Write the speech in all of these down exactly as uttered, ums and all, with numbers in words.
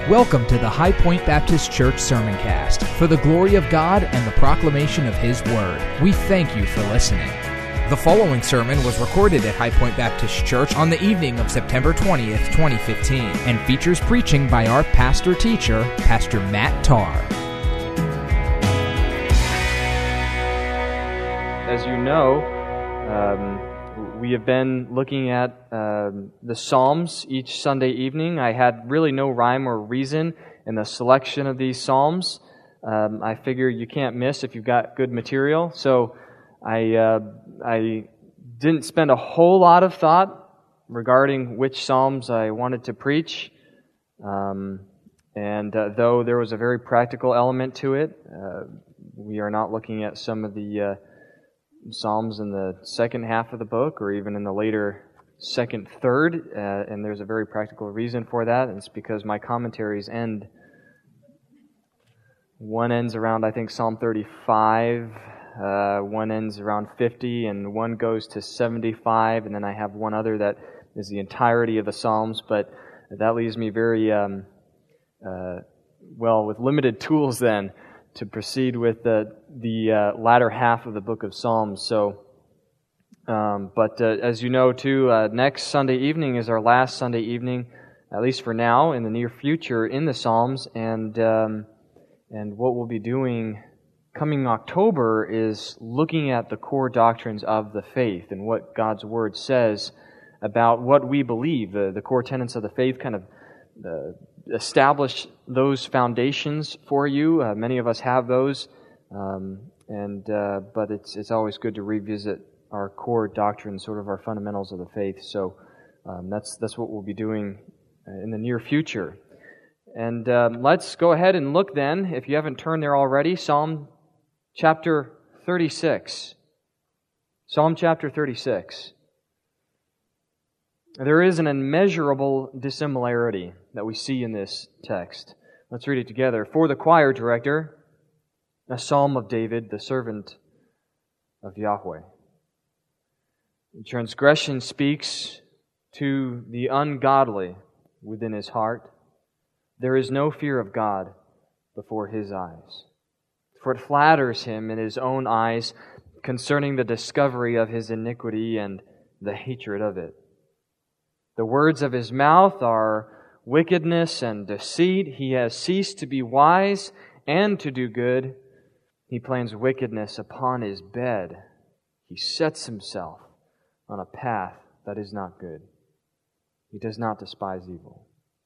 Welcome to the High Point Baptist Church Sermoncast for the glory of God and the proclamation of His Word. We thank you for listening. The following sermon was recorded at High Point Baptist Church on the evening of September twentieth, twenty fifteen, and features preaching by our pastor-teacher, Pastor Matt Tarr. As you know, um, we have been looking at um, the Psalms each Sunday evening. I had really no rhyme or reason in the selection of these Psalms. Um, I figure you can't miss if you've got good material. So I uh, I didn't spend a whole lot of thought regarding which Psalms I wanted to preach. Um, and uh, though there was a very practical element to it, uh, we are not looking at some of the uh, Psalms in the second half of the book, or even in the later second third, uh, and there's a very practical reason for that. It's because my commentaries end, one ends around, I think, Psalm thirty-five, uh, one ends around fifty, and one goes to seventy-five, and then I have one other that is the entirety of the Psalms, but that leaves me very, um, uh, well, with limited tools then, to proceed with the the uh, latter half of the book of Psalms. So, um, but uh, as you know, too, uh, next Sunday evening is our last Sunday evening, at least for now, in the near future, in the Psalms. And um, and what we'll be doing coming October is looking at the core doctrines of the faith and what God's Word says about what we believe, the, the core tenets of the faith, kind of the establish those foundations for you. Uh, many of us have those, um, and uh, but it's it's always good to revisit our core doctrines, sort of our fundamentals of the faith. So um, that's that's what we'll be doing in the near future. And um, let's go ahead and look then, if you haven't turned there already, Psalm chapter thirty-six. Psalm chapter thirty-six. There is an immeasurable dissimilarity that we see in this text. Let's read it together. For the choir director, a psalm of David, the servant of Yahweh. Transgression speaks to the ungodly within his heart. There is no fear of God before his eyes. For it flatters him in his own eyes concerning the discovery of his iniquity and the hatred of it. The words of his mouth are wickedness and deceit. He has ceased to be wise and to do good. He plans wickedness upon his bed. He sets himself on a path that is not good. He does not despise evil.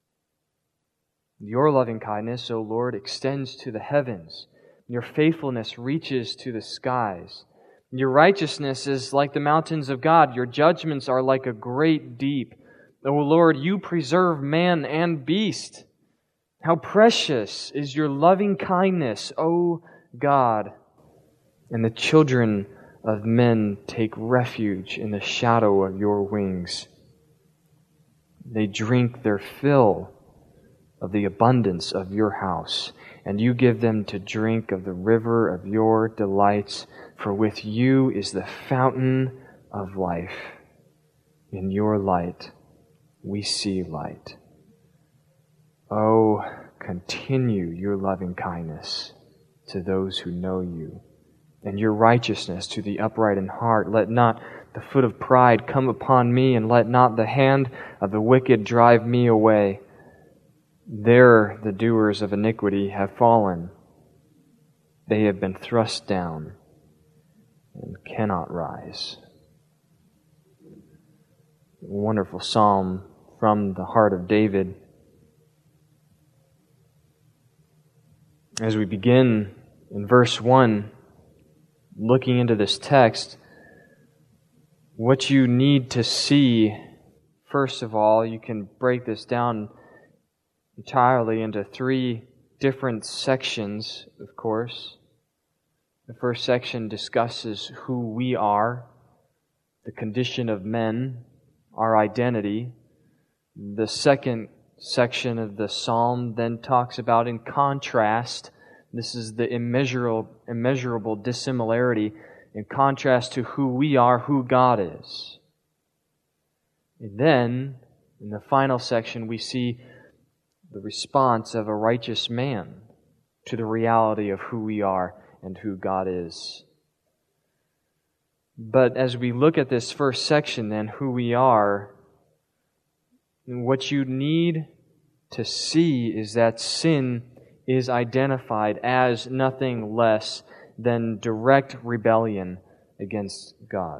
Your loving kindness, O Lord, extends to the heavens. Your faithfulness reaches to the skies. Your righteousness is like the mountains of God. Your judgments are like a great deep. O Lord, you preserve man and beast. How precious is your loving kindness, O God. And the children of men take refuge in the shadow of your wings. They drink their fill of the abundance of your house, and you give them to drink of the river of your delights, for with you is the fountain of life. In your light we see light. Oh, continue your loving kindness to those who know you, and your righteousness to the upright in heart. Let not the foot of pride come upon me, and let not the hand of the wicked drive me away. There the doers of iniquity have fallen. They have been thrust down and cannot rise. Wonderful psalm from the heart of David. As we begin in verse one, looking into this text, what you need to see, first of all, you can break this down entirely into three different sections, of course. The first section discusses who we are, the condition of men, our identity. The second section of the psalm then talks about, in contrast, this is the immeasurable, immeasurable dissimilarity in contrast to who we are, who God is. And then, in the final section, we see the response of a righteous man to the reality of who we are and who God is. But as we look at this first section, then, who we are, what you need to see is that sin is identified as nothing less than direct rebellion against God.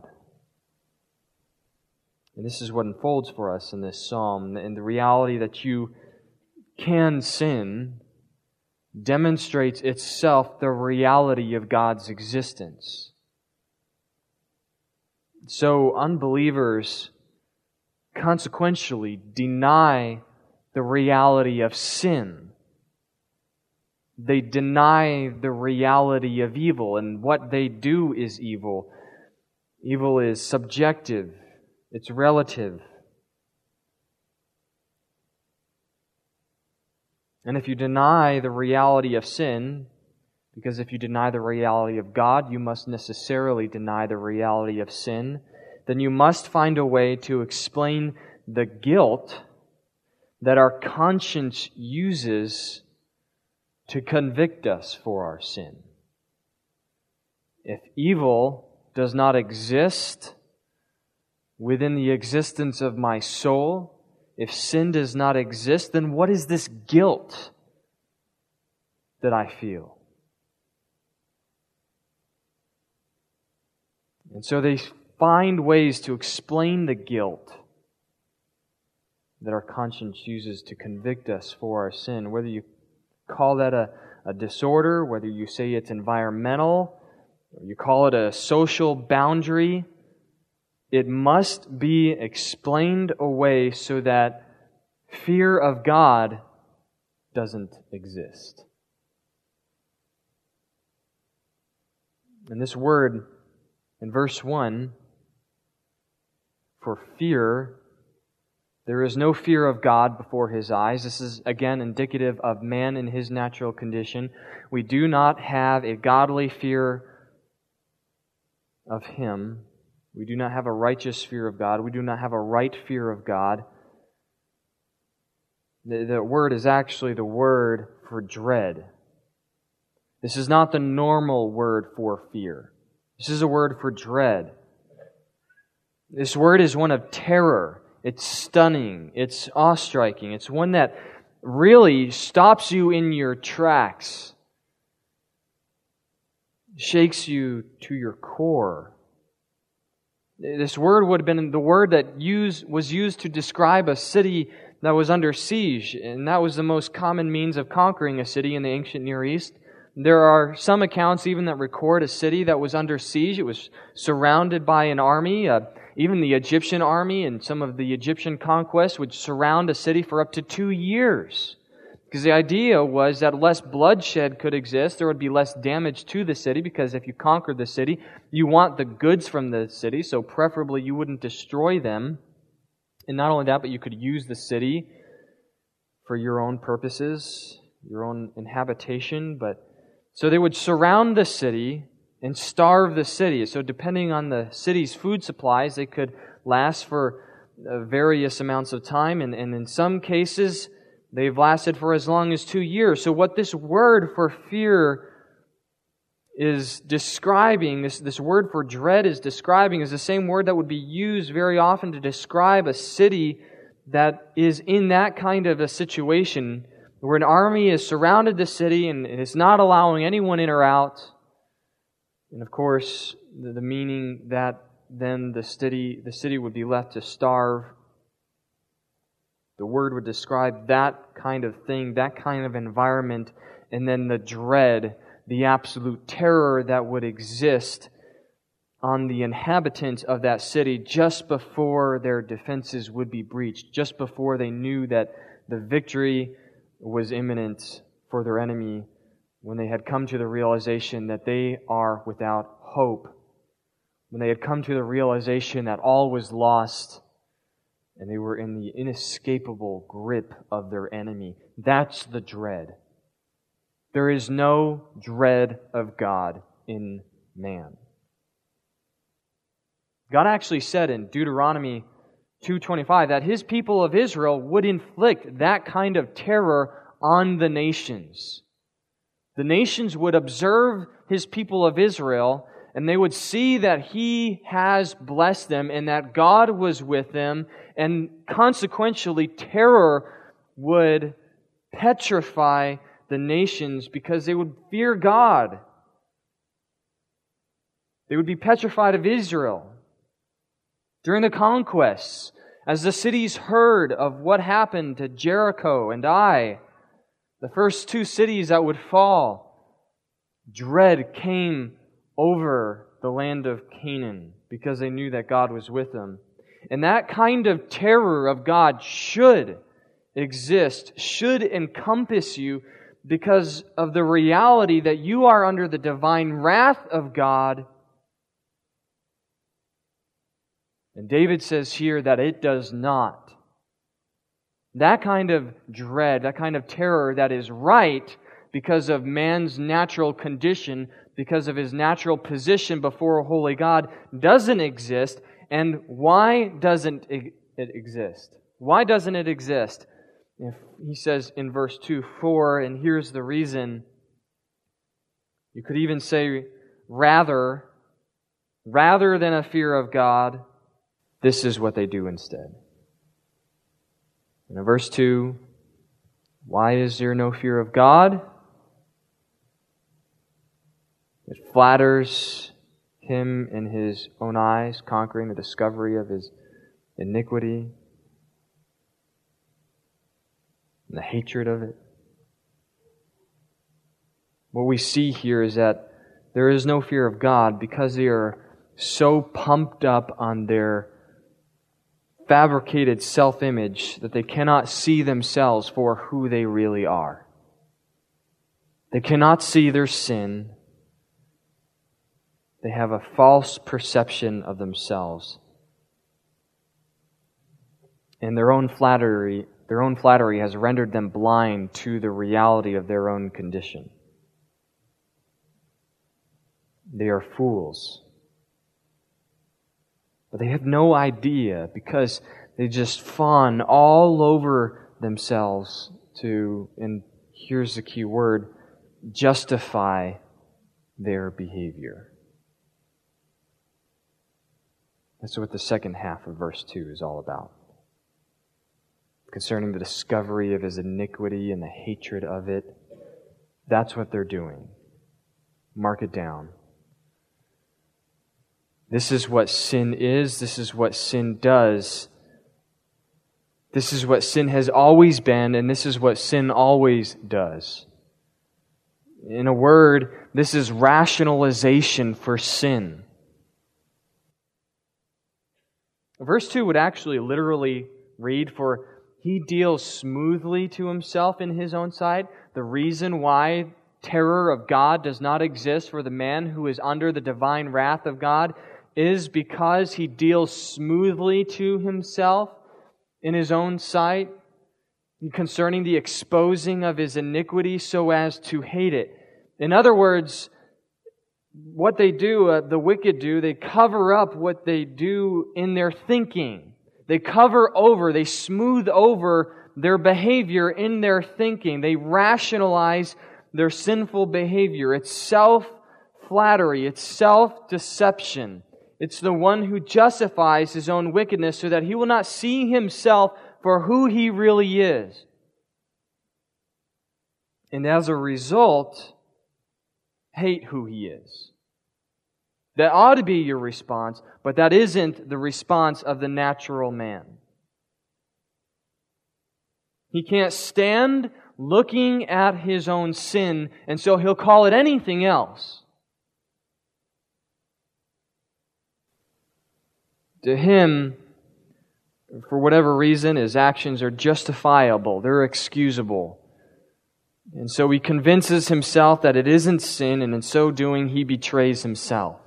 And this is what unfolds for us in this psalm. And the reality that you can sin demonstrates itself the reality of God's existence. So unbelievers consequentially deny the reality of sin. They deny the reality of evil, and what they do is evil. Evil is subjective. It's relative. And if you deny the reality of sin, because if you deny the reality of God, you must necessarily deny the reality of sin, then you must find a way to explain the guilt that our conscience uses to convict us for our sin. If evil does not exist within the existence of my soul, if sin does not exist, then what is this guilt that I feel? And so they find ways to explain the guilt that our conscience uses to convict us for our sin. Whether you call that a, a disorder, whether you say it's environmental, or you call it a social boundary, it must be explained away so that fear of God doesn't exist. And this word in verse one, for fear, there is no fear of God before His eyes. This is again indicative of man in his natural condition. We do not have a godly fear of Him. We do not have a righteous fear of God. We do not have a right fear of God. The, the word is actually the word for dread. This is not the normal word for fear. This is a word for dread. This word is one of terror. It's stunning. It's awe-striking. It's one that really stops you in your tracks, shakes you to your core. This word would have been the word that used, was used to describe a city that was under siege, and that was the most common means of conquering a city in the ancient Near East. There are some accounts even that record a city that was under siege. It was surrounded by an army. Uh, even the Egyptian army and some of the Egyptian conquests would surround a city for up to two years. Because the idea was that less bloodshed could exist, there would be less damage to the city, because if you conquered the city, you want the goods from the city, so preferably you wouldn't destroy them. And not only that, but you could use the city for your own purposes, your own inhabitation. But so they would surround the city and starve the city. So depending on the city's food supplies, they could last for uh, various amounts of time. And, and in some cases, they've lasted for as long as two years. So what this word for fear is describing, this, this word for dread is describing, is the same word that would be used very often to describe a city that is in that kind of a situation where an army has surrounded the city and is not allowing anyone in or out. And of course, the, the meaning that then the city, the city would be left to starve. The word would describe that kind of thing, that kind of environment, and then the dread, the absolute terror that would exist on the inhabitants of that city just before their defenses would be breached, just before they knew that the victory was imminent for their enemy, when they had come to the realization that they are without hope, when they had come to the realization that all was lost, and they were in the inescapable grip of their enemy. That's the dread. There is no dread of God in man. God actually said in Deuteronomy two twenty-five, that His people of Israel would inflict that kind of terror on the nations. The nations would observe His people of Israel, and they would see that He has blessed them and that God was with them, and consequentially terror would petrify the nations because they would fear God. They would be petrified of Israel. During the conquests, as the cities heard of what happened to Jericho and Ai, the first two cities that would fall, dread came over the land of Canaan because they knew that God was with them. And that kind of terror of God should exist, should encompass you because of the reality that you are under the divine wrath of God. And David says here that it does not. That kind of dread, that kind of terror that is right because of man's natural condition, because of his natural position before a holy God, doesn't exist. And why doesn't it exist? Why doesn't it exist? If he says in verse two, for, and here's the reason. You could even say, rather, rather than a fear of God, this is what they do instead. And in verse two, why is there no fear of God? It flatters him in his own eyes, conquering the discovery of his iniquity and the hatred of it. What we see here is that there is no fear of God because they are so pumped up on their fabricated self-image that they cannot see themselves for who they really are. They cannot see their sin. They have a false perception of themselves. And their own flattery, their own flattery has rendered them blind to the reality of their own condition. They are fools. But they have no idea because they just fawn all over themselves to, and here's the key word, justify their behavior. That's what the second half of verse two is all about. Concerning the discovery of his iniquity and the hatred of it. That's what they're doing. Mark it down. This is what sin is. This is what sin does. This is what sin has always been, and this is what sin always does. In a word, this is rationalization for sin. Verse two would actually literally read, for he deals smoothly to himself in his own sight. The reason why terror of God does not exist for the man who is under the divine wrath of God is because he deals smoothly to himself in his own sight concerning the exposing of his iniquity so as to hate it. In other words, what they do, uh, the wicked do, they cover up what they do in their thinking. They cover over, they smooth over their behavior in their thinking. They rationalize their sinful behavior. It's self-flattery. It's self-deception. It's the one who justifies his own wickedness so that he will not see himself for who he really is. And as a result, hate who he is. That ought to be your response, but that isn't the response of the natural man. He can't stand looking at his own sin, and so he'll call it anything else. To him, for whatever reason, his actions are justifiable. They're excusable. And so he convinces himself that it isn't sin, and in so doing, he betrays himself.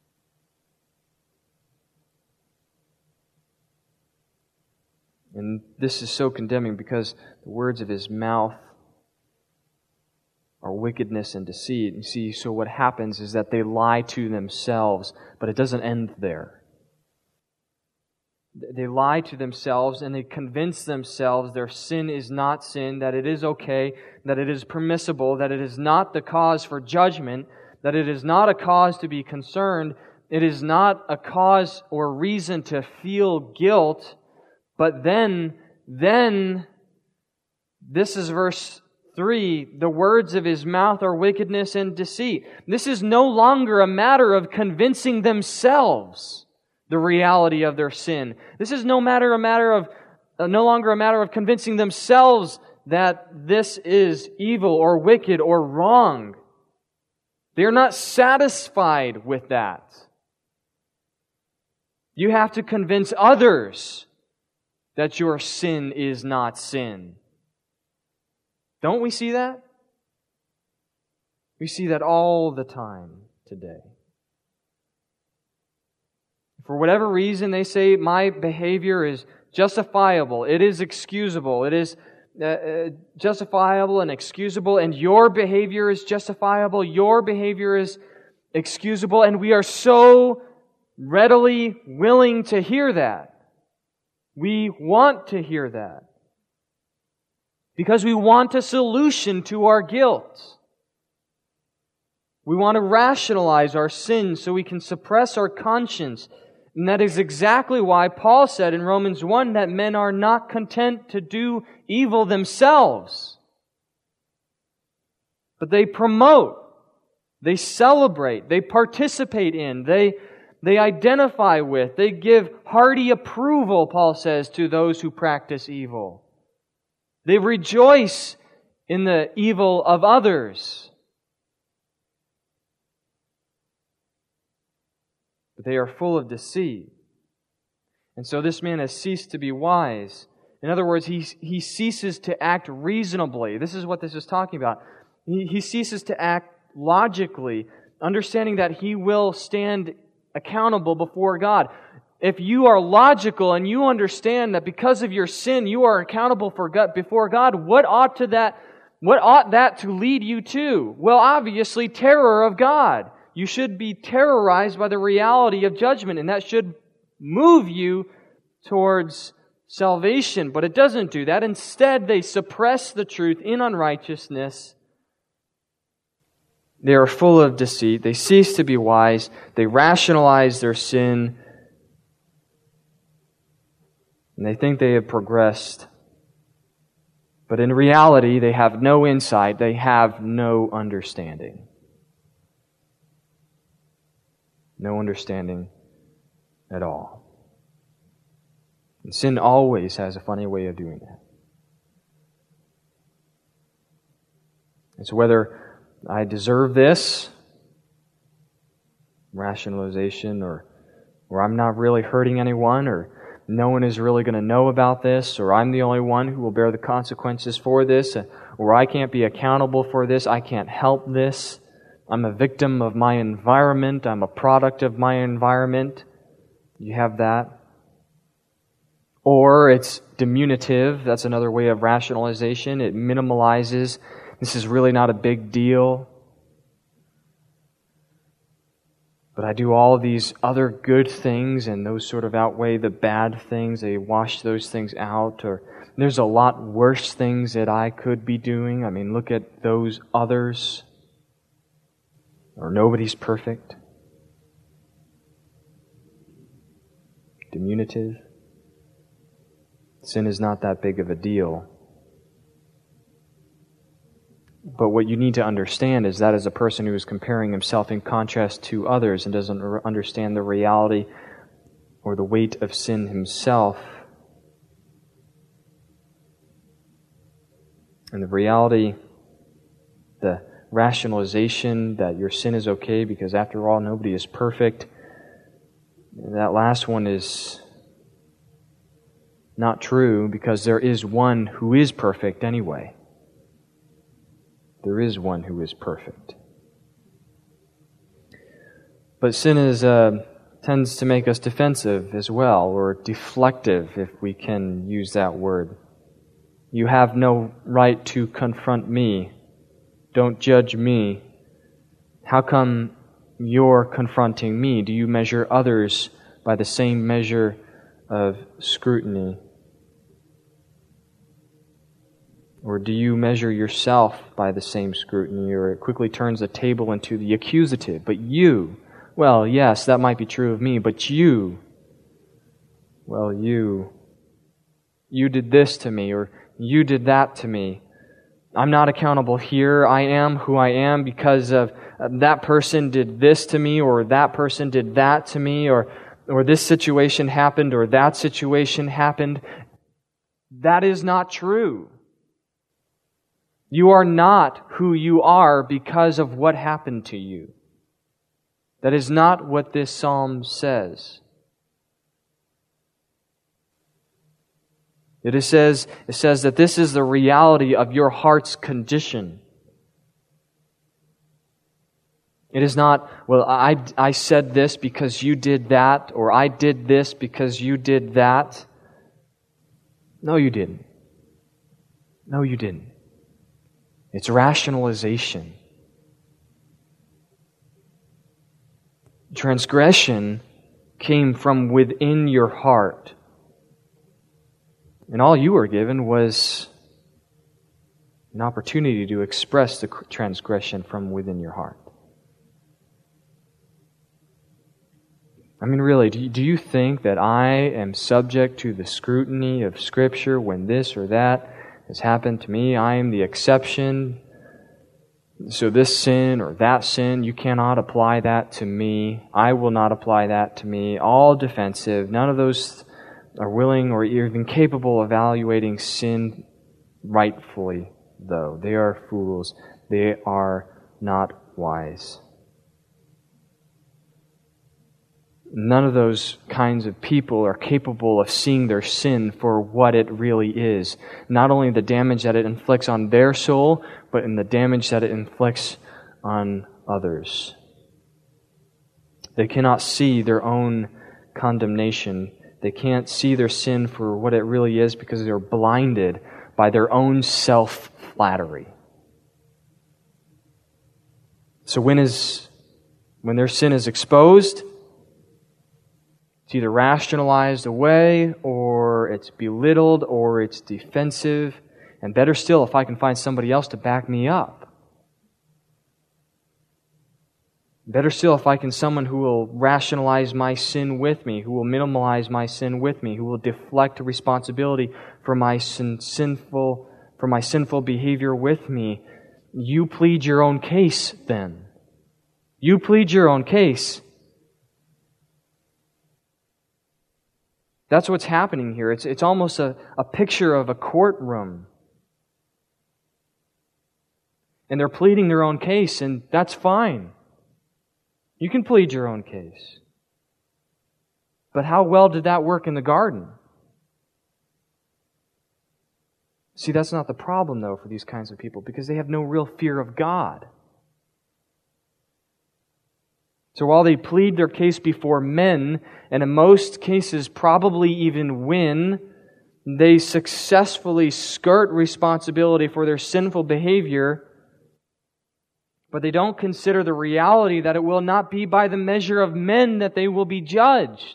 And this is so condemning because the words of his mouth are wickedness and deceit. You see, so what happens is that they lie to themselves, but it doesn't end there. They lie to themselves and they convince themselves their sin is not sin, that it is okay, that it is permissible, that it is not the cause for judgment, that it is not a cause to be concerned, it is not a cause or reason to feel guilt. But then, then, this is verse three, the words of his mouth are wickedness and deceit. This is no longer a matter of convincing themselves the reality of their sin. This is no matter a matter of uh, no longer a matter of convincing themselves that this is evil or wicked or wrong. They are not satisfied with that. You have to convince others that your sin is not sin. Don't we see that? We see that all the time today. For whatever reason, they say, my behavior is justifiable, it is excusable, it is uh, justifiable and excusable, and your behavior is justifiable, your behavior is excusable, and we are so readily willing to hear that. We want to hear that. Because we want a solution to our guilt. We want to rationalize our sins so we can suppress our conscience. And that is exactly why Paul said in Romans one that men are not content to do evil themselves. But they promote, they celebrate, they participate in, they, they identify with, they give hearty approval, Paul says, to those who practice evil. They rejoice in the evil of others. But they are full of deceit. And so this man has ceased to be wise. In other words, he, he ceases to act reasonably. This is what this is talking about. He, he ceases to act logically, understanding that he will stand accountable before God. If you are logical and you understand that because of your sin you are accountable for God, before God, what ought to that what ought that to lead you to? Well, obviously terror of God. You should be terrorized by the reality of judgment, and that should move you towards salvation. But it doesn't do that. Instead, they suppress the truth in unrighteousness. They are full of deceit. They cease to be wise. They rationalize their sin. And they think they have progressed. But in reality, they have no insight. They have no understanding. No understanding at all. And sin always has a funny way of doing that. It's whether I deserve this rationalization, or, or I'm not really hurting anyone, or no one is really going to know about this, or I'm the only one who will bear the consequences for this, or I can't be accountable for this, I can't help this, I'm a victim of my environment, I'm a product of my environment. You have that. Or it's diminutive, that's another way of rationalization. It minimalizes, this is really not a big deal. But I do all these other good things, and those sort of outweigh the bad things. They wash those things out. Or there's a lot worse things that I could be doing. I mean, look at those others. Or nobody's perfect. Diminutive. Sin is not that big of a deal. But what you need to understand is that as a person who is comparing himself in contrast to others and doesn't understand the reality or the weight of sin himself, and the reality, the rationalization that your sin is okay because after all nobody is perfect, that last one is not true because there is one who is perfect anyway. There is one who is perfect. But sin is uh, tends to make us defensive as well, or deflective, if we can use that word. You have no right to confront me. Don't judge me. How come you're confronting me? Do you measure others by the same measure of scrutiny? Or do you measure yourself by the same scrutiny, or it quickly turns the table into the accusative? But you, well, yes, that might be true of me, but you, well, you, you did this to me, or you did that to me. I'm not accountable here. I am who I am because of uh, that person did this to me, or that person did that to me, or or this situation happened, or that situation happened. That is not true. You are not who you are because of what happened to you. That is not what this psalm says. It says, it says that this is the reality of your heart's condition. It is not, well, I, I said this because you did that, or I did this because you did that. No, you didn't. No, you didn't. It's rationalization. Transgression came from within your heart. And all you were given was an opportunity to express the transgression from within your heart. I mean, really, do you, do you think that I am subject to the scrutiny of Scripture when this or that has happened to me? I am the exception. So this sin or that sin, you cannot apply that to me. I will not apply that to me. All defensive. None of those are willing or even capable of evaluating sin rightfully, though. They are fools. They are not wise. None of those kinds of people are capable of seeing their sin for what it really is. Not only the damage that it inflicts on their soul, but in the damage that it inflicts on others. They cannot see their own condemnation. They can't see their sin for what it really is because they're blinded by their own self-flattery. So when is when their sin is exposed, it's either rationalized away, or it's belittled, or it's defensive. And better still, if I can find somebody else to back me up. Better still, if I can someone who will rationalize my sin with me, who will minimalize my sin with me, who will deflect responsibility for my sin, sinful for my sinful behavior with me. You plead your own case then. You plead your own case. That's what's happening here. It's, it's almost a, a picture of a courtroom. And they're pleading their own case, and that's fine. You can plead your own case. But how well did that work in the garden? See, that's not the problem, though, for these kinds of people, because they have no real fear of God. So while they plead their case before men, and in most cases probably even win, they successfully skirt responsibility for their sinful behavior, but they don't consider the reality that it will not be by the measure of men that they will be judged.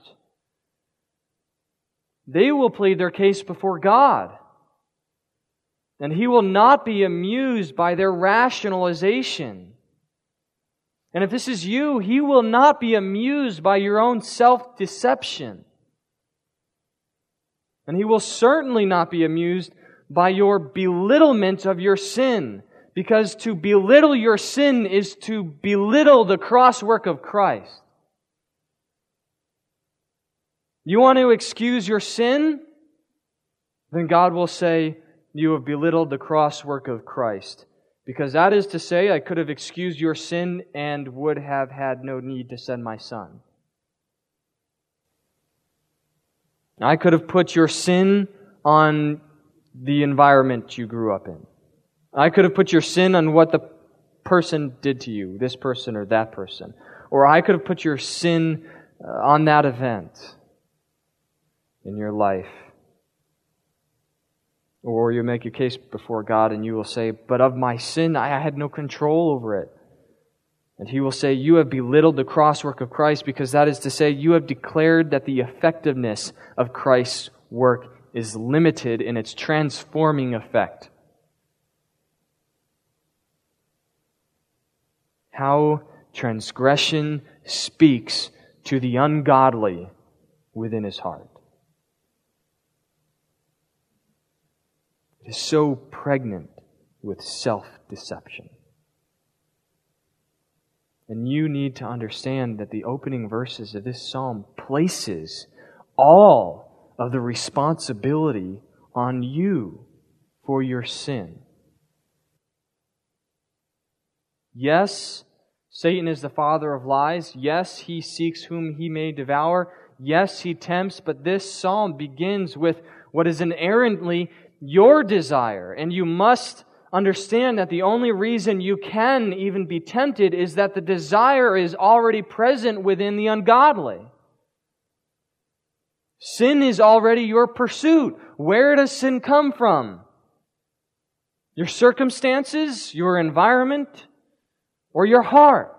They will plead their case before God, and He will not be amused by their rationalization. And if this is you, He will not be amused by your own self-deception. And He will certainly not be amused by your belittlement of your sin, because to belittle your sin is to belittle the cross work of Christ. You want to excuse your sin? Then God will say, you have belittled the cross work of Christ. Because that is to say, I could have excused your sin and would have had no need to send my Son. I could have put your sin on the environment you grew up in. I could have put your sin on what the person did to you, this person or that person. Or I could have put your sin on that event in your life. Or you make your case before God and you will say, but of my sin, I had no control over it. And he will say, you have belittled the crosswork of Christ, because that is to say, you have declared that the effectiveness of Christ's work is limited in its transforming effect. How transgression speaks to the ungodly within his heart. It is so pregnant with self-deception. And you need to understand that the opening verses of this psalm places all of the responsibility on you for your sin. Yes, Satan is the father of lies. Yes, he seeks whom he may devour. Yes, he tempts. But this psalm begins with what is inherently your desire. And you must understand that the only reason you can even be tempted is that the desire is already present within the ungodly. Sin is already your pursuit. Where does sin come from? Your circumstances, your environment, or your heart?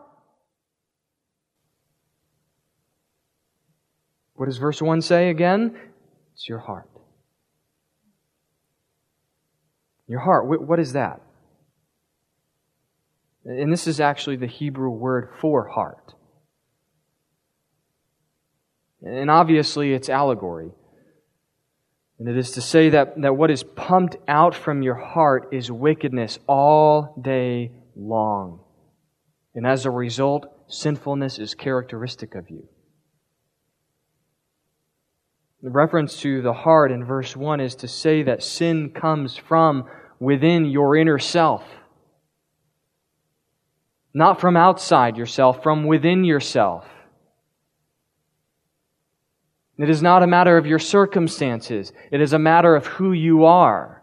What does verse one say again? It's your heart. Your heart, what is that? And this is actually the Hebrew word for heart. And obviously it's allegory. And it is to say that, that what is pumped out from your heart is wickedness all day long. And as a result, sinfulness is characteristic of you. The reference to the heart in verse one is to say that sin comes from within your inner self. Not from outside yourself, from within yourself. It is not a matter of your circumstances. It is a matter of who you are.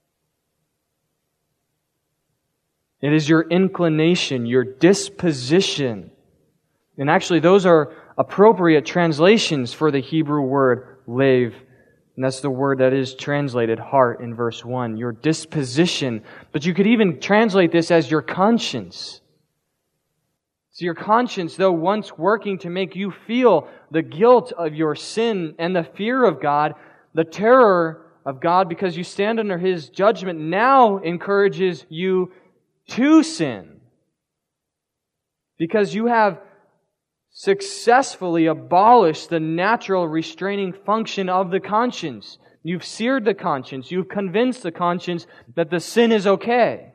It is your inclination, your disposition. And actually, those are appropriate translations for the Hebrew word lev. And that's the word that is translated heart in verse one. Your disposition. But you could even translate this as your conscience. So your conscience, though once working to make you feel the guilt of your sin and the fear of God, the terror of God because you stand under His judgment, now encourages you to sin. Because you have successfully abolished the natural restraining function of the conscience. You've seared the conscience. You've convinced the conscience that the sin is okay.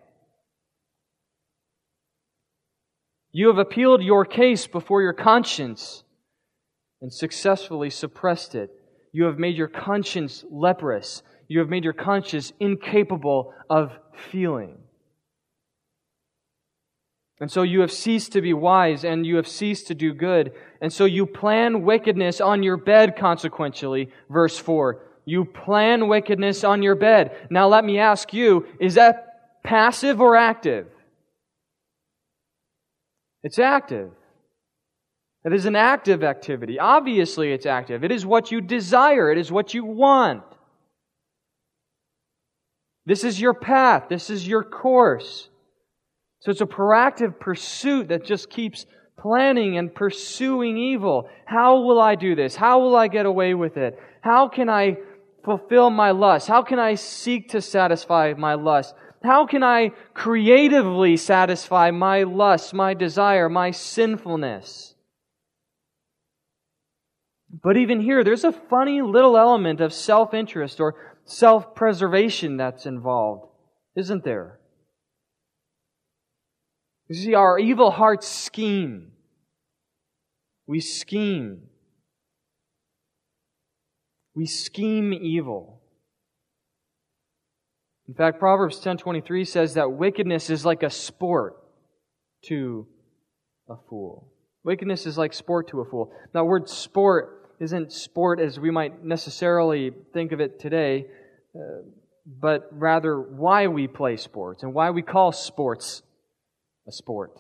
You have appealed your case before your conscience and successfully suppressed it. You have made your conscience leprous. You have made your conscience incapable of feeling. And so you have ceased to be wise, and you have ceased to do good. And so you plan wickedness on your bed, consequentially. Verse four. You plan wickedness on your bed. Now let me ask you, is that passive or active? It's active. It is an active activity. Obviously it's active. It is what you desire. It is what you want. This is your path. This is your course. So it's a proactive pursuit that just keeps planning and pursuing evil. How will I do this? How will I get away with it? How can I fulfill my lust? How can I seek to satisfy my lust? How can I creatively satisfy my lust, my desire, my sinfulness? But even here, there's a funny little element of self-interest or self-preservation that's involved, isn't there? You see, our evil hearts scheme. We scheme. We scheme evil. In fact, Proverbs ten twenty-three says that wickedness is like a sport to a fool. Wickedness is like sport to a fool. That word sport isn't sport as we might necessarily think of it today, uh, but rather why we play sports and why we call sports a sport.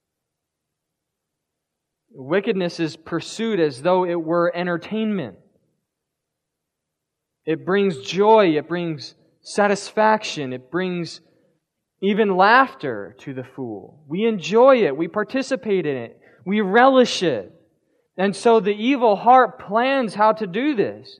Wickedness is pursued as though it were entertainment. It brings joy, it brings satisfaction, it brings even laughter to the fool. We enjoy it. We participate in it. We relish it. And so the evil heart plans how to do this.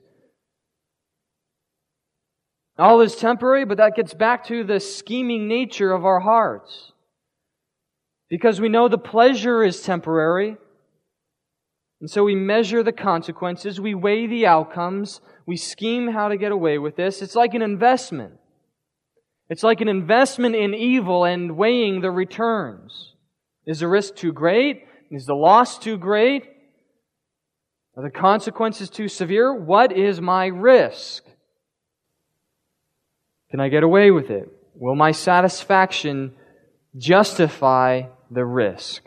All is temporary, but that gets back to the scheming nature of our hearts. Because we know the pleasure is temporary. And so we measure the consequences, we weigh the outcomes, we scheme how to get away with this. It's like an investment. It's like an investment in evil and weighing the returns. Is the risk too great? Is the loss too great? Are the consequences too severe? What is my risk? Can I get away with it? Will my satisfaction justify the risk?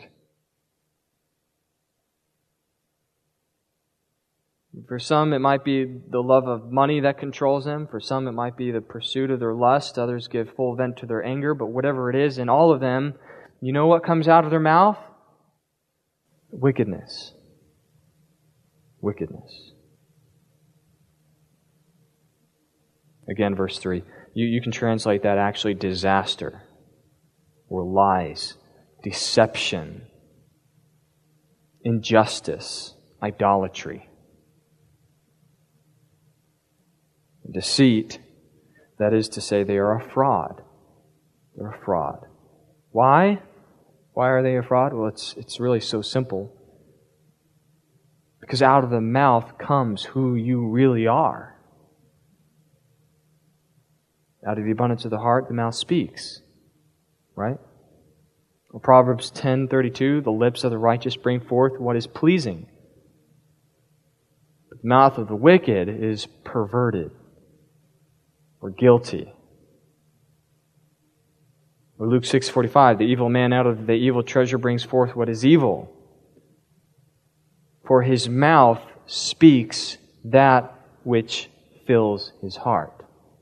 For some, it might be the love of money that controls them. For some, it might be the pursuit of their lust. Others give full vent to their anger. But whatever it is, in all of them, you know what comes out of their mouth? Wickedness. Wickedness. Again, verse three. You, you can translate that actually disaster, or lies, deception, injustice, idolatry. Deceit, that is to say, they are a fraud. They're a fraud. Why? Why are they a fraud? Well, it's it's really so simple. Because out of the mouth comes who you really are. Out of the abundance of the heart, the mouth speaks. Right? Well, Proverbs ten thirty-two, the lips of the righteous bring forth what is pleasing. The mouth of the wicked is perverted. Or guilty. Or Luke six forty-five, the evil man out of the evil treasure brings forth what is evil. For his mouth speaks that which fills his heart.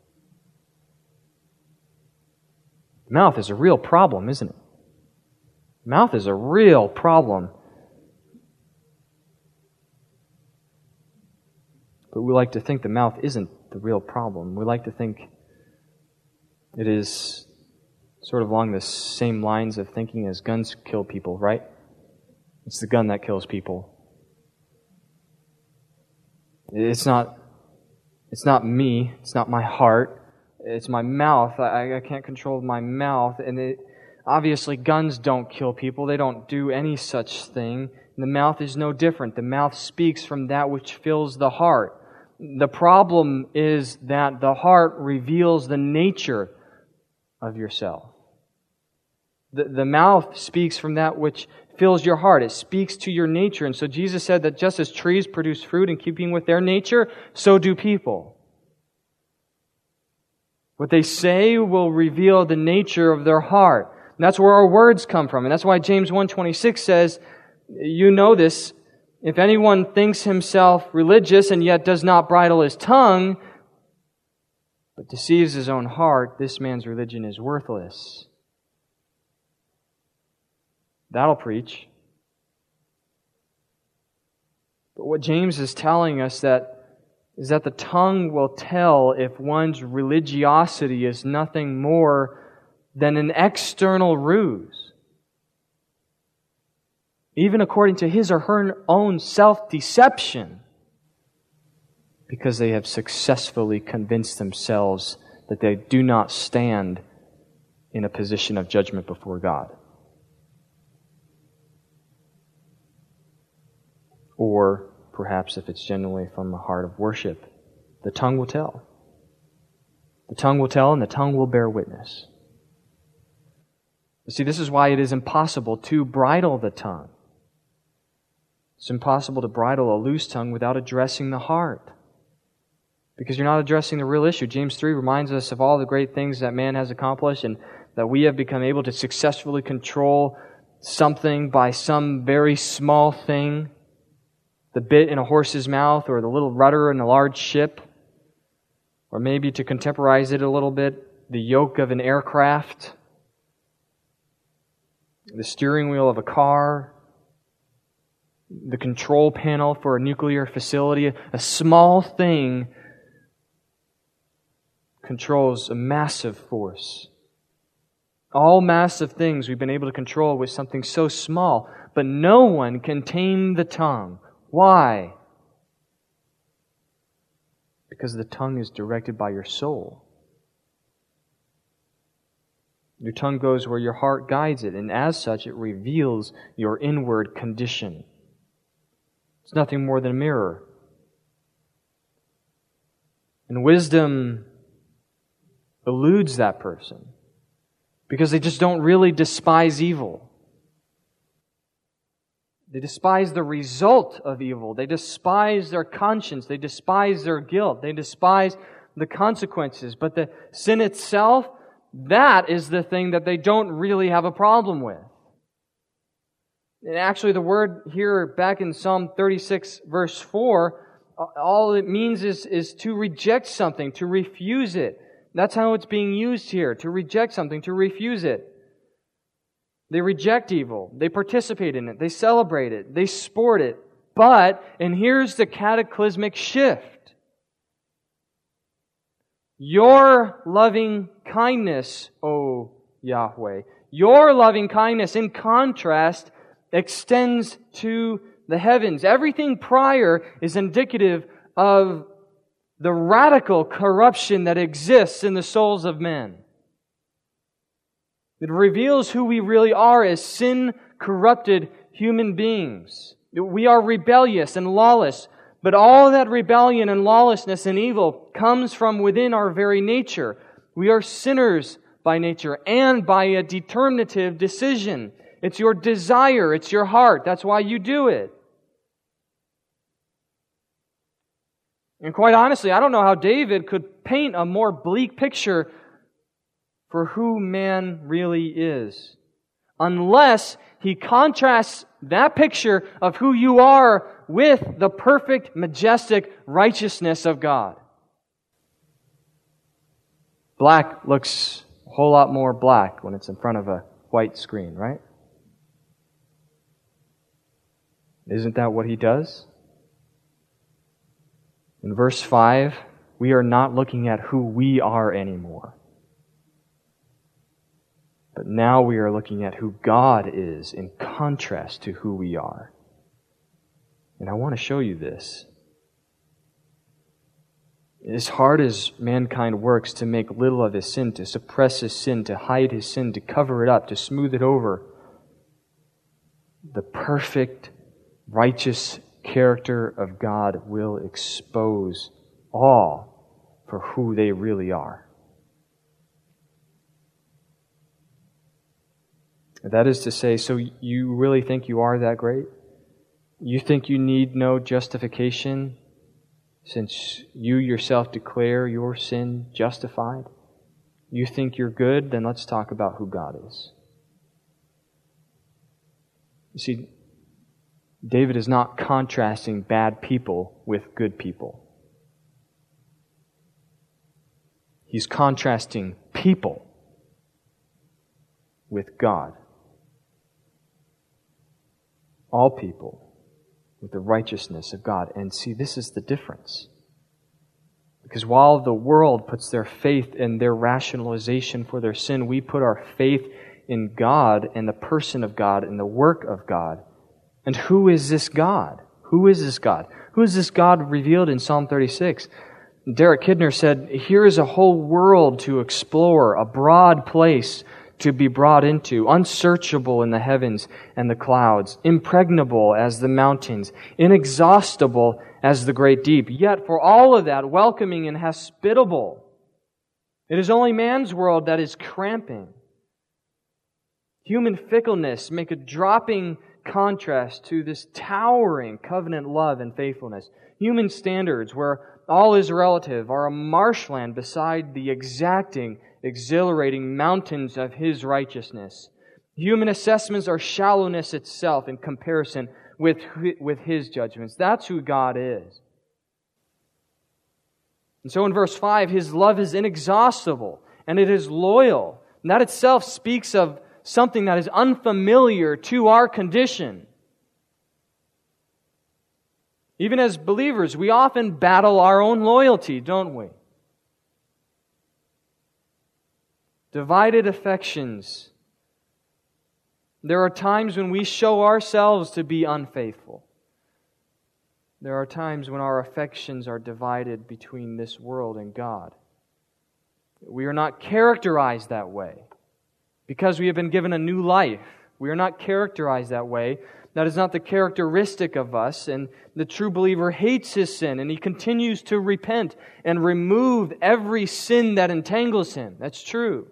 The mouth is a real problem, isn't it? The mouth is a real problem. But we like to think the mouth isn't the real problem. We like to think it is sort of along the same lines of thinking as guns kill people, right? It's the gun that kills people. It's not it's not me, it's not my heart, it's my mouth. I, I can't control my mouth. And it, obviously guns don't kill people. They don't do any such thing. And the mouth is no different. The mouth speaks from that which fills the heart. The problem is that the heart reveals the nature of yourself. The, the mouth speaks from that which fills your heart. It speaks to your nature. And so Jesus said that just as trees produce fruit in keeping with their nature, so do people. What they say will reveal the nature of their heart. And that's where our words come from. And that's why James one twenty-six says, you know this, if anyone thinks himself religious and yet does not bridle his tongue, but deceives his own heart, this man's religion is worthless. That'll preach. But what James is telling us that is that the tongue will tell if one's religiosity is nothing more than an external ruse. Even according to his or her own self-deception, because they have successfully convinced themselves that they do not stand in a position of judgment before God. Or perhaps if it's genuinely from a heart of worship, the tongue will tell. The tongue will tell and the tongue will bear witness. You see, this is why it is impossible to bridle the tongue. It's impossible to bridle a loose tongue without addressing the heart. Because you're not addressing the real issue. James three reminds us of all the great things that man has accomplished and that we have become able to successfully control something by some very small thing. The bit in a horse's mouth or the little rudder in a large ship. Or maybe to contemporize it a little bit, the yoke of an aircraft. The steering wheel of a car. The control panel for a nuclear facility. A small thing controls a massive force All mass of things we've been able to control with something so small, but no one can tame the tongue. Why? Because the tongue is directed by your soul. Your tongue goes where your heart guides it, and as such, it reveals your inward condition. It's nothing more than a mirror. And wisdom eludes that person because they just don't really despise evil. They despise the result of evil. They despise their conscience. They despise their guilt. They despise the consequences. But the sin itself, that is the thing that they don't really have a problem with. And actually the word here back in Psalm thirty-six verse four, all it means is, is to reject something, to refuse it. That's how it's being used here, to reject something, to refuse it. They reject evil. They participate in it. They celebrate it. They sport it. But, and here's the cataclysmic shift. Your loving kindness, O Yahweh, your loving kindness, in contrast, extends to the heavens. Everything prior is indicative of the radical corruption that exists in the souls of men. It reveals who we really are as sin-corrupted human beings. We are rebellious and lawless, but all that rebellion and lawlessness and evil comes from within our very nature. We are sinners by nature and by a determinative decision. It's your desire, it's your heart. That's why you do it. And quite honestly, I don't know how David could paint a more bleak picture for who man really is, unless he contrasts that picture of who you are with the perfect, majestic righteousness of God. Black looks a whole lot more black when it's in front of a white screen, right? Isn't that what he does? In verse five, we are not looking at who we are anymore. But now we are looking at who God is in contrast to who we are. And I want to show you this. As hard as mankind works to make little of his sin, to suppress his sin, to hide his sin, to cover it up, to smooth it over, the perfect, righteous character of God will expose all for who they really are. That is to say, so you really think you are that great? You think you need no justification since you yourself declare your sin justified? You think you're good? Then let's talk about who God is. You see, David is not contrasting bad people with good people. He's contrasting people with God. All people with the righteousness of God. And see, this is the difference. Because while the world puts their faith in their rationalization for their sin, we put our faith in God and the person of God and the work of God. And who is this God? Who is this God? Who is this God revealed in Psalm thirty-six? Derek Kidner said, here is a whole world to explore, a broad place to be brought into, unsearchable in the heavens and the clouds, impregnable as the mountains, inexhaustible as the great deep. Yet for all of that, welcoming and hospitable. It is only man's world that is cramping. Human fickleness make a dropping contrast to this towering covenant love and faithfulness. Human standards, where all is relative, are a marshland beside the exacting, exhilarating mountains of His righteousness. Human assessments are shallowness itself in comparison with, with His judgments. That's who God is. And so in verse five, His love is inexhaustible and it is loyal. And that itself speaks of something that is unfamiliar to our condition. Even as believers, we often battle our own loyalty, don't we? divided affections. There are times when we show ourselves to be unfaithful. There are times when our affections are divided between this world and God. We are not characterized that way because we have been given a new life. We are not characterized that way. That is not the characteristic of us. And the true believer hates his sin, and he continues to repent and remove every sin that entangles him. That's true.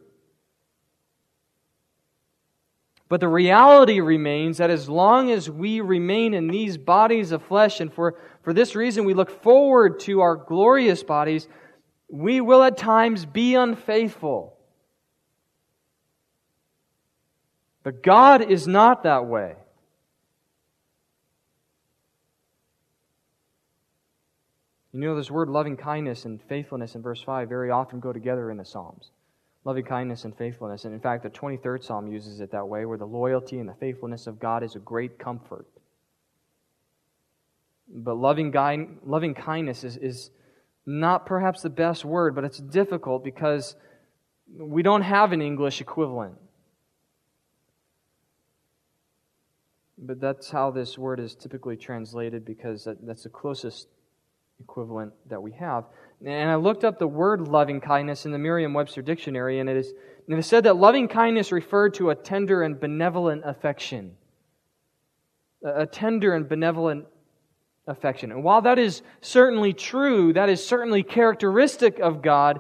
But the reality remains that as long as we remain in these bodies of flesh, and for, for this reason we look forward to our glorious bodies, we will at times be unfaithful. But God is not that way. You know, this word loving kindness and faithfulness in verse five very often go together in the Psalms. Loving kindness and faithfulness. And in fact, the twenty-third Psalm uses it that way, where the loyalty and the faithfulness of God is a great comfort. But loving, guy, loving kindness is, is not perhaps the best word, but it's difficult because we don't have an English equivalent. But that's how this word is typically translated, because that, that's the closest equivalent that we have. And I looked up the word loving kindness in the Merriam-Webster dictionary, and it is and it said that loving kindness referred to a tender and benevolent affection. A tender and benevolent affection. And while that is certainly true, that is certainly characteristic of God,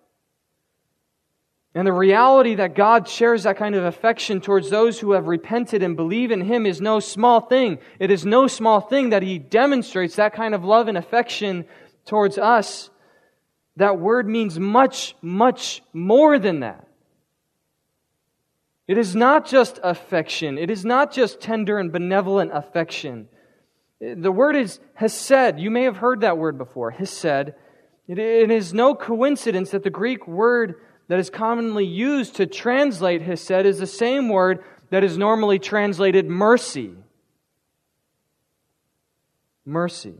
and the reality that God shares that kind of affection towards those who have repented and believe in Him is no small thing. It is no small thing that He demonstrates that kind of love and affection towards us. That word means much, much more than that. It is not just affection. It is not just tender and benevolent affection. The word is hesed. You may have heard that word before, hesed. It is no coincidence that the Greek word that is commonly used to translate hesed is the same word that is normally translated mercy. Mercy.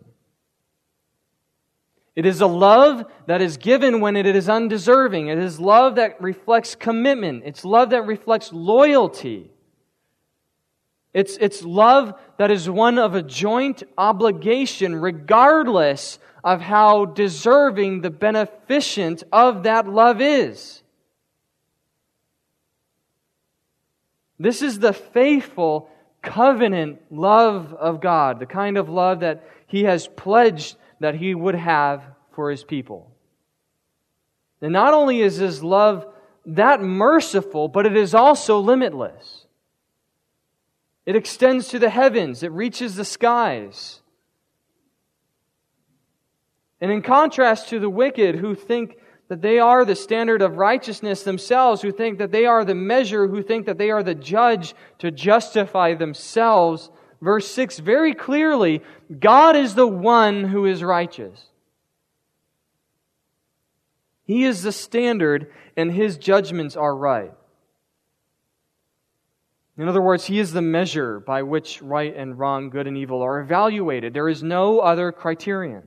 It is a love that is given when it is undeserving. It is love that reflects commitment. It's love that reflects loyalty. It's, it's love that is one of a joint obligation regardless of how deserving the beneficent of that love is. This is the faithful covenant love of God, the kind of love that He has pledged that He would have for His people. And not only is His love that merciful, but it is also limitless. It extends to the heavens. It reaches the skies. And in contrast to the wicked who think that they are the standard of righteousness themselves, who think that they are the measure, who think that they are the judge to justify themselves, verse six very clearly, God is the one who is righteous. He is the standard, and His judgments are right. In other words, He is the measure by which right and wrong, good and evil are evaluated. There is no other criterion.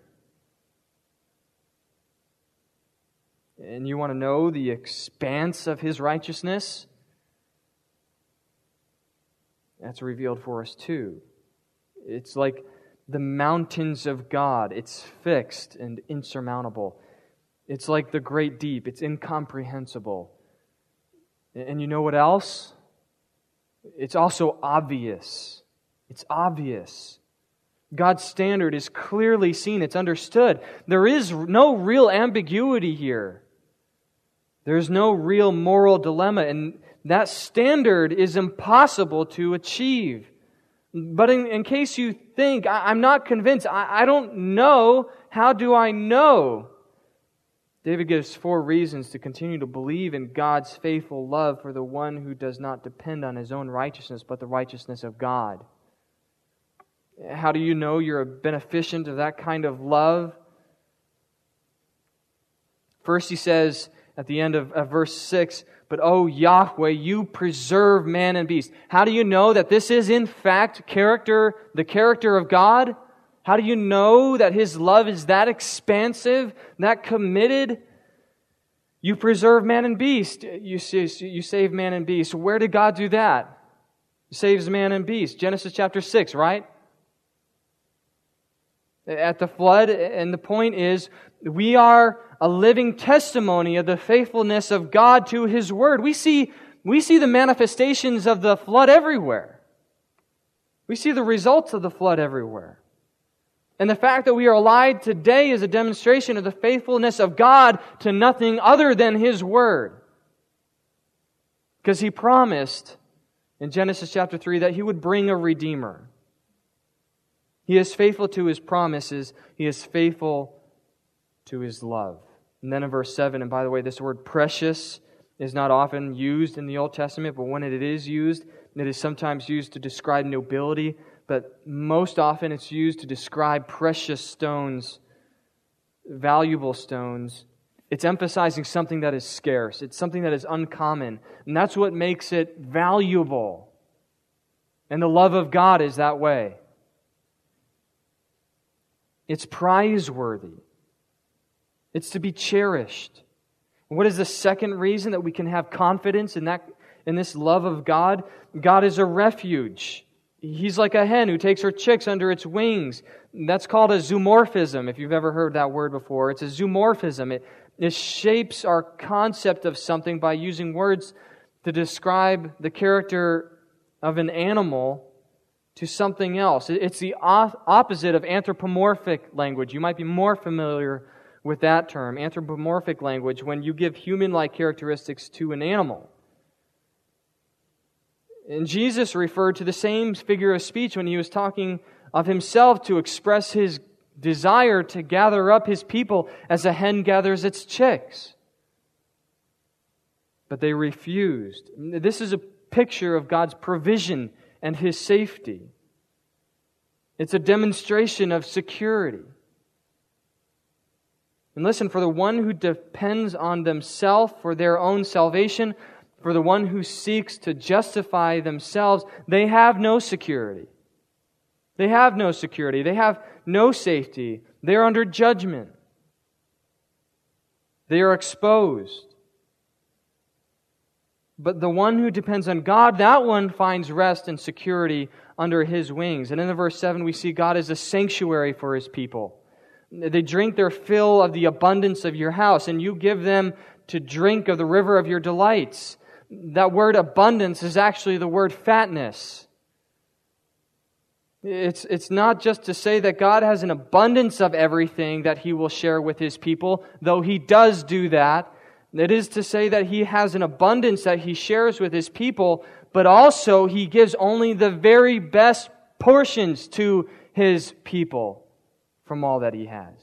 And you want to know the expanse of His righteousness? That's revealed for us too. It's like the mountains of God. It's fixed and insurmountable. It's like the great deep. It's incomprehensible. And you know what else? It's also obvious. It's obvious. God's standard is clearly seen. It's understood. There is no real ambiguity here. There's no real moral dilemma, and that standard is impossible to achieve. But in, in case you think, I, I'm not convinced, I, I don't know, how do I know? David gives four reasons to continue to believe in God's faithful love for the one who does not depend on his own righteousness, but the righteousness of God. How do you know you're a beneficent of that kind of love? First, he says at the end of, of verse six, "But O Yahweh, you preserve man and beast." How do you know that this is in fact character, the character of God? How do you know that His love is that expansive, that committed? You preserve man and beast. You, you save man and beast. Where did God do that? He saves man and beast. Genesis chapter six, right? At the flood, and the point is, we are a living testimony of the faithfulness of God to His Word. We see, we see the manifestations of the flood everywhere. We see the results of the flood everywhere. And the fact that we are alive today is a demonstration of the faithfulness of God to nothing other than His Word. Because He promised in Genesis chapter three that He would bring a Redeemer. He is faithful to His promises. He is faithful to His love. And then in verse seven, and by the way, this word precious is not often used in the Old Testament, but when it is used, it is sometimes used to describe nobility, but most often it's used to describe precious stones, valuable stones. It's emphasizing something that is scarce. It's something that is uncommon. And that's what makes it valuable. And the love of God is that way. It's praiseworthy. It's to be cherished. What is the second reason that we can have confidence in that, in this love of God? God is a refuge. He's like a hen who takes her chicks under its wings. That's called a zoomorphism, if you've ever heard that word before. It's a zoomorphism. It, it shapes our concept of something by using words to describe the character of an animal to something else. It's the opposite of anthropomorphic language. You might be more familiar with that term, anthropomorphic language, when you give human-like characteristics to an animal. And Jesus referred to the same figure of speech when He was talking of Himself to express His desire to gather up His people as a hen gathers its chicks. But they refused. This is a picture of God's provision and His safety. It's a demonstration of security. And listen, for the one who depends on themselves for their own salvation, for the one who seeks to justify themselves, they have no security. They have no security. They have no safety. They are under judgment. They are exposed. But the one who depends on God, that one finds rest and security under His wings. And in the verse seven, we see God as a sanctuary for His people. They drink their fill of the abundance of your house, and you give them to drink of the river of your delights. That word abundance is actually the word fatness. It's, it's not just to say that God has an abundance of everything that He will share with His people, though He does do that. It is to say that He has an abundance that He shares with His people, but also He gives only the very best portions to His people from all that He has.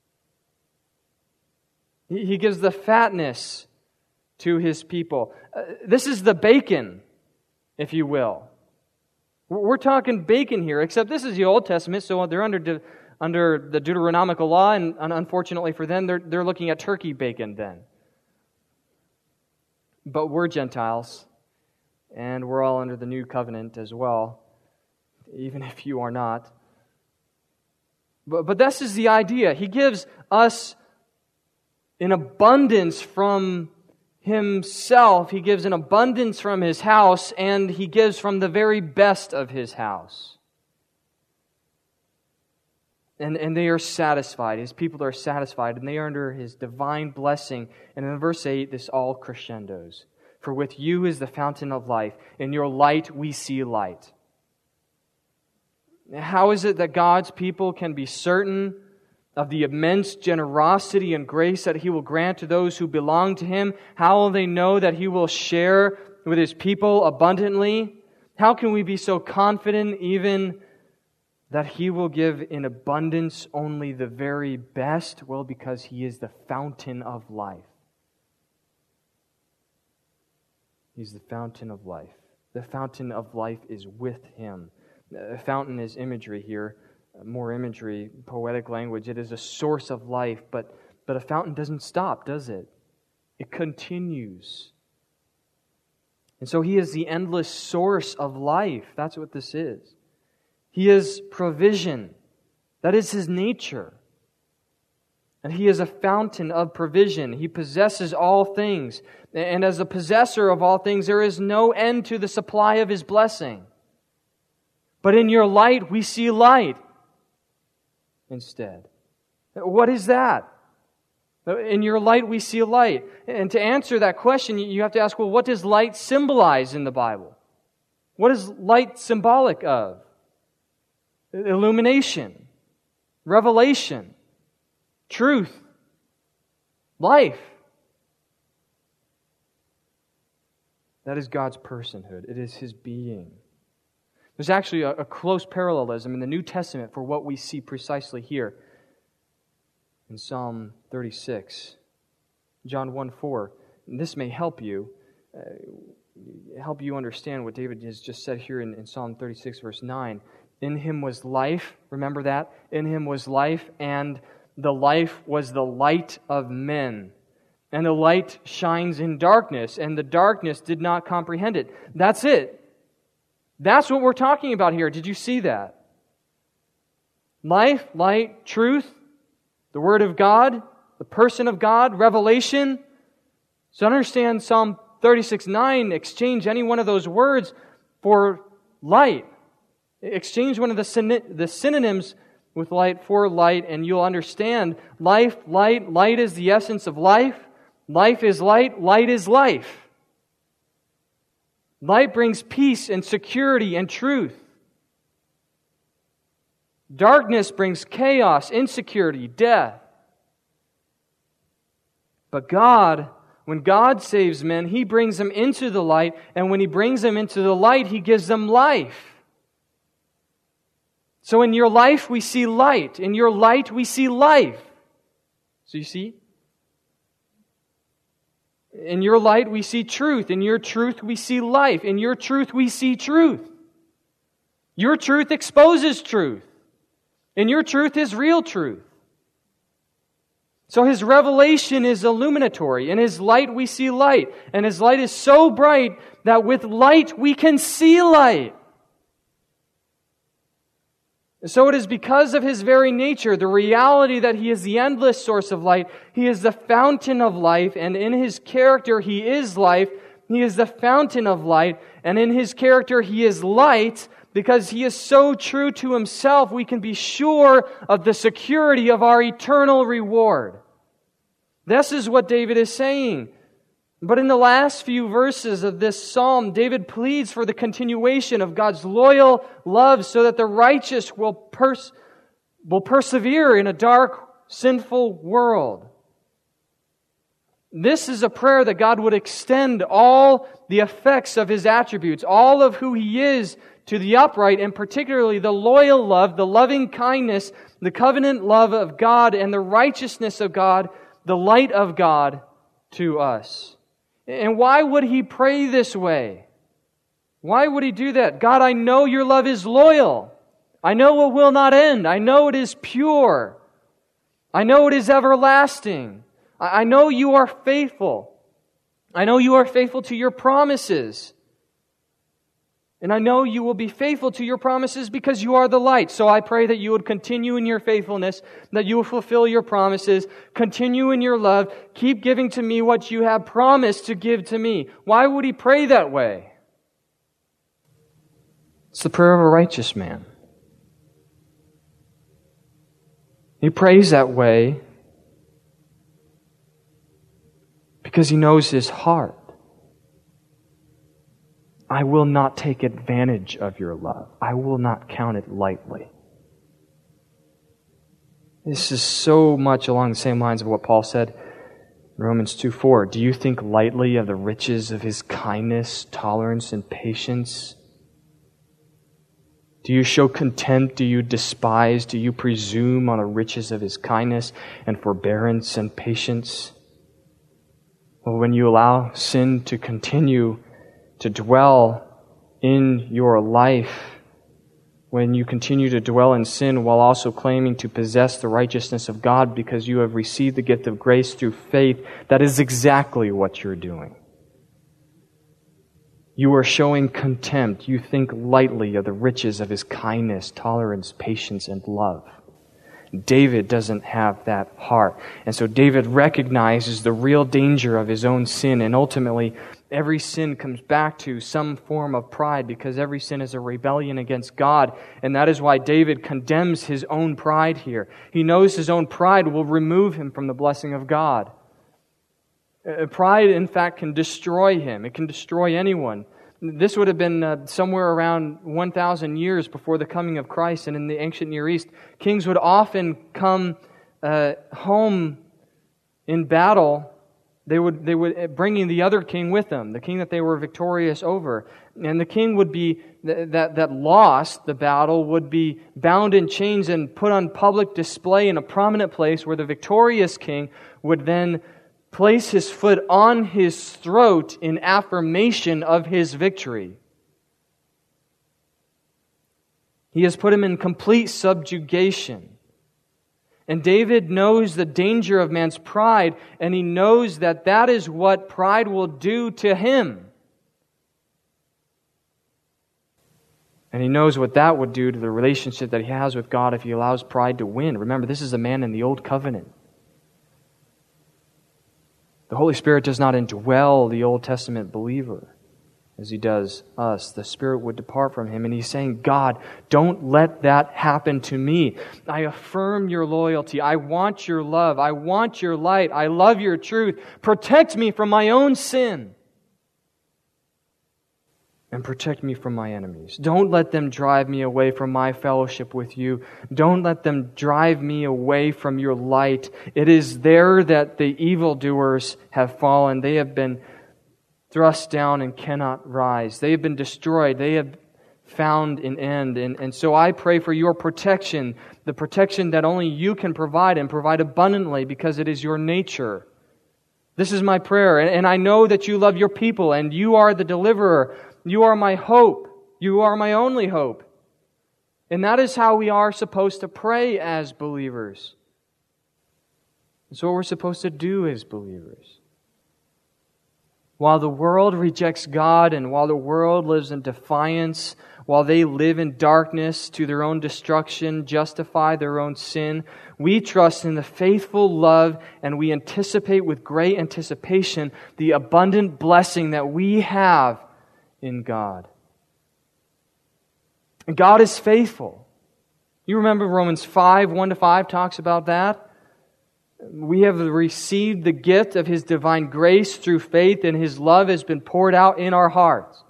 He gives the fatness to His people. Uh, this is the bacon, if you will. We're talking bacon here, except this is the Old Testament, so they're under de- under the Deuteronomical law, and, and unfortunately for them, they're, they're looking at turkey bacon then. But we're Gentiles, and we're all under the new covenant as well, even if you are not. But, but this is the idea. He gives us an abundance from Himself. He gives an abundance from His house, and He gives from the very best of His house. And, and they are satisfied. His people are satisfied, and they are under His divine blessing. And in verse eight, this all crescendos. For with you is the fountain of life. In your light we see light. How is it that God's people can be certain of the immense generosity and grace that He will grant to those who belong to Him? How will they know that He will share with His people abundantly? How can we be so confident even that He will give in abundance only the very best? Well, because He is the fountain of life. He's the fountain of life. The fountain of life is with Him. A fountain is imagery here, more imagery, poetic language. It is a source of life, but, but a fountain doesn't stop, does it? It continues. And so He is the endless source of life. That's what this is. He is provision. That is His nature. And He is a fountain of provision. He possesses all things. And as a possessor of all things, there is no end to the supply of His blessing. But in your light, we see light instead. What is that? In your light, we see light. And to answer that question, you have to ask, well, what does light symbolize in the Bible? What is light symbolic of? Illumination, revelation, truth, life. That is God's personhood. It is His being. There's actually a, a close parallelism in the New Testament for what we see precisely here. In Psalm thirty-six, John one four, and this may help you, uh, help you understand what David has just said here in, in Psalm thirty-six, verse nine. In Him was life, remember that? In Him was life, and the life was the light of men. And the light shines in darkness, and the darkness did not comprehend it. That's it. That's what we're talking about here. Did you see that? Life, light, truth, the Word of God, the person of God, revelation. So understand Psalm thirty-six nine, exchange any one of those words for light. Exchange one of the, syn- the synonyms with light for light, and you'll understand life, light, light is the essence of life. Life is light, light is life. Light brings peace and security and truth. Darkness brings chaos, insecurity, death. But God, when God saves men, He brings them into the light, and when He brings them into the light, He gives them life. So in your life, we see light. In your light, we see life. So you see? In your light, we see truth. In your truth, we see life. In your truth, we see truth. Your truth exposes truth. In your truth is real truth. So His revelation is illuminatory. In His light, we see light. And His light is so bright that with light, we can see light. So it is because of His very nature, the reality that He is the endless source of light, He is the fountain of life, and in His character He is life, He is the fountain of light, and in His character He is light. Because He is so true to Himself, we can be sure of the security of our eternal reward. This is what David is saying. But in the last few verses of this psalm, David pleads for the continuation of God's loyal love so that the righteous will, pers- will persevere in a dark, sinful world. This is a prayer that God would extend all the effects of His attributes, all of who He is, to the upright, and particularly the loyal love, the loving kindness, the covenant love of God, and the righteousness of God, the light of God to us. And why would he pray this way? Why would he do that? God, I know your love is loyal. I know it will not end. I know it is pure. I know it is everlasting. I know you are faithful. I know you are faithful to your promises. And I know you will be faithful to your promises because you are the light. So I pray that you would continue in your faithfulness, that you will fulfill your promises, continue in your love, keep giving to me what you have promised to give to me. Why would he pray that way? It's the prayer of a righteous man. He prays that way because he knows his heart. I will not take advantage of your love. I will not count it lightly. This is so much along the same lines of what Paul said in Romans two four. Do you think lightly of the riches of his kindness, tolerance, and patience? Do you show contempt? Do you despise? Do you presume on the riches of his kindness and forbearance and patience? Well, when you allow sin to continue to dwell in your life, when you continue to dwell in sin while also claiming to possess the righteousness of God because you have received the gift of grace through faith, that is exactly what you're doing. You are showing contempt. You think lightly of the riches of his kindness, tolerance, patience, and love. David doesn't have that heart. And so David recognizes the real danger of his own sin, and ultimately every sin comes back to some form of pride, because every sin is a rebellion against God. And that is why David condemns his own pride here. He knows his own pride will remove him from the blessing of God. Pride, in fact, can destroy him. It can destroy anyone. This would have been uh, somewhere around one thousand years before the coming of Christ, and in the ancient Near East, kings would often come uh, home in battle. They would they would bringing the other king with them, the king that they were victorious over, and the king would be that that lost the battle would be bound in chains and put on public display in a prominent place, where the victorious king would then place his foot on his throat in affirmation of his victory. He has put him in complete subjugation. And David knows the danger of man's pride, and he knows that that is what pride will do to him. And he knows what that would do to the relationship that he has with God if he allows pride to win. Remember, this is a man in the Old Covenant. The Holy Spirit does not indwell the Old Testament believer as He does us. The Spirit would depart from him. And he's saying, God, don't let that happen to me. I affirm your loyalty. I want your love. I want your light. I love your truth. Protect me from my own sin. And protect me from my enemies. Don't let them drive me away from my fellowship with you. Don't let them drive me away from your light. It is there that the evildoers have fallen. They have been thrust down and cannot rise. They have been destroyed. They have found an end. And, and so I pray for your protection, the protection that only you can provide, and provide abundantly, because it is your nature. This is my prayer. And, and I know that you love your people, and you are the deliverer. You are my hope. You are my only hope. And that is how we are supposed to pray as believers. It's what we're supposed to do as believers. While the world rejects God, and while the world lives in defiance, while they live in darkness to their own destruction, justify their own sin, we trust in the faithful love, and we anticipate with great anticipation the abundant blessing that we have in God. And God is faithful. You remember Romans five, one to five talks about that? We have received the gift of His divine grace through faith, and His love has been poured out in our hearts.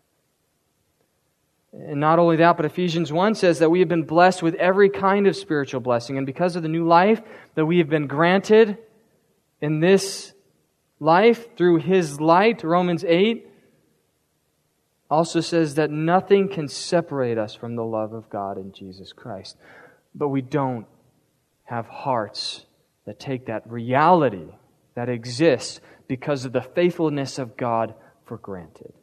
And not only that, but Ephesians one says that we have been blessed with every kind of spiritual blessing. And because of the new life that we have been granted in this life through His light, Romans eight also says that nothing can separate us from the love of God in Jesus Christ. But we don't have hearts that take that reality that exists because of the faithfulness of God for granted.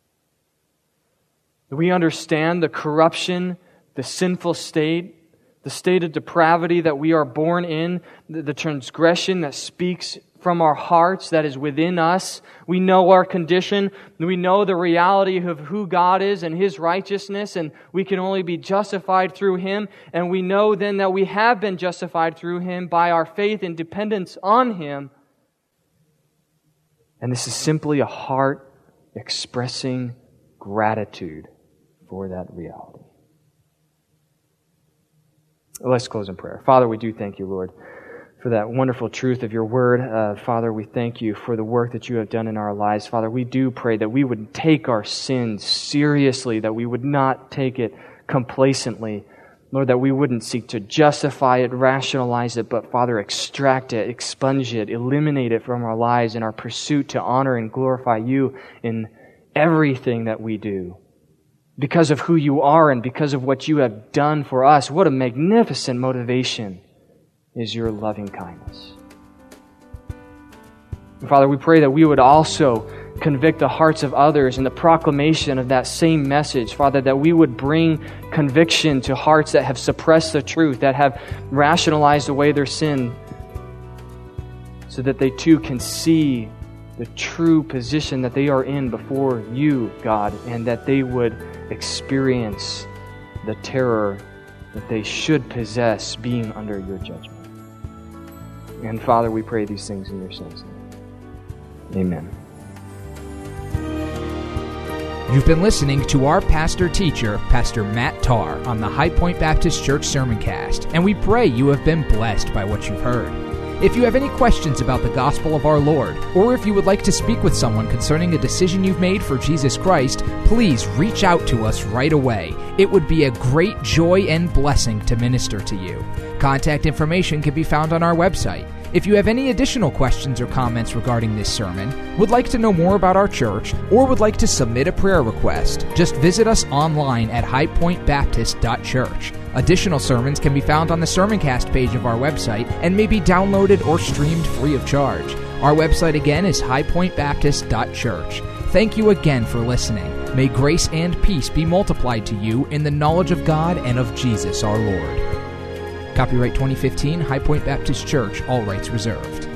We understand the corruption, the sinful state, the state of depravity that we are born in, the transgression that speaks from our hearts, that is within us. We know our condition. We know the reality of who God is and His righteousness, and we can only be justified through Him. And we know then that we have been justified through Him by our faith and dependence on Him. And this is simply a heart expressing gratitude for that reality. Let's close in prayer. Father, we do thank You, Lord, for that wonderful truth of Your Word. Uh, Father, we thank You for the work that You have done in our lives. Father, we do pray that we would take our sins seriously, that we would not take it complacently. Lord, that we wouldn't seek to justify it, rationalize it, but Father, extract it, expunge it, eliminate it from our lives in our pursuit to honor and glorify You in everything that we do. Because of who You are and because of what You have done for us, what a magnificent motivation is Your loving kindness. And Father, we pray that we would also convict the hearts of others in the proclamation of that same message. Father, that we would bring conviction to hearts that have suppressed the truth, that have rationalized away their sin, so that they too can see the true position that they are in before You, God, and that they would experience the terror that they should possess being under your judgment. And Father, we pray these things in your Son's name. Amen. You've been listening to our pastor-teacher, Pastor Matt Tarr, on the High Point Baptist Church Sermoncast, and we pray you have been blessed by what you've heard. If you have any questions about the gospel of our Lord, or if you would like to speak with someone concerning a decision you've made for Jesus Christ, please reach out to us right away. It would be a great joy and blessing to minister to you. Contact information can be found on our website. If you have any additional questions or comments regarding this sermon, would like to know more about our church, or would like to submit a prayer request, just visit us online at high point baptist dot church. Additional sermons can be found on the Sermoncast page of our website and may be downloaded or streamed free of charge. Our website again is high point baptist dot church. Thank you again for listening. May grace and peace be multiplied to you in the knowledge of God and of Jesus our Lord. Copyright twenty fifteen, High Point Baptist Church, all rights reserved.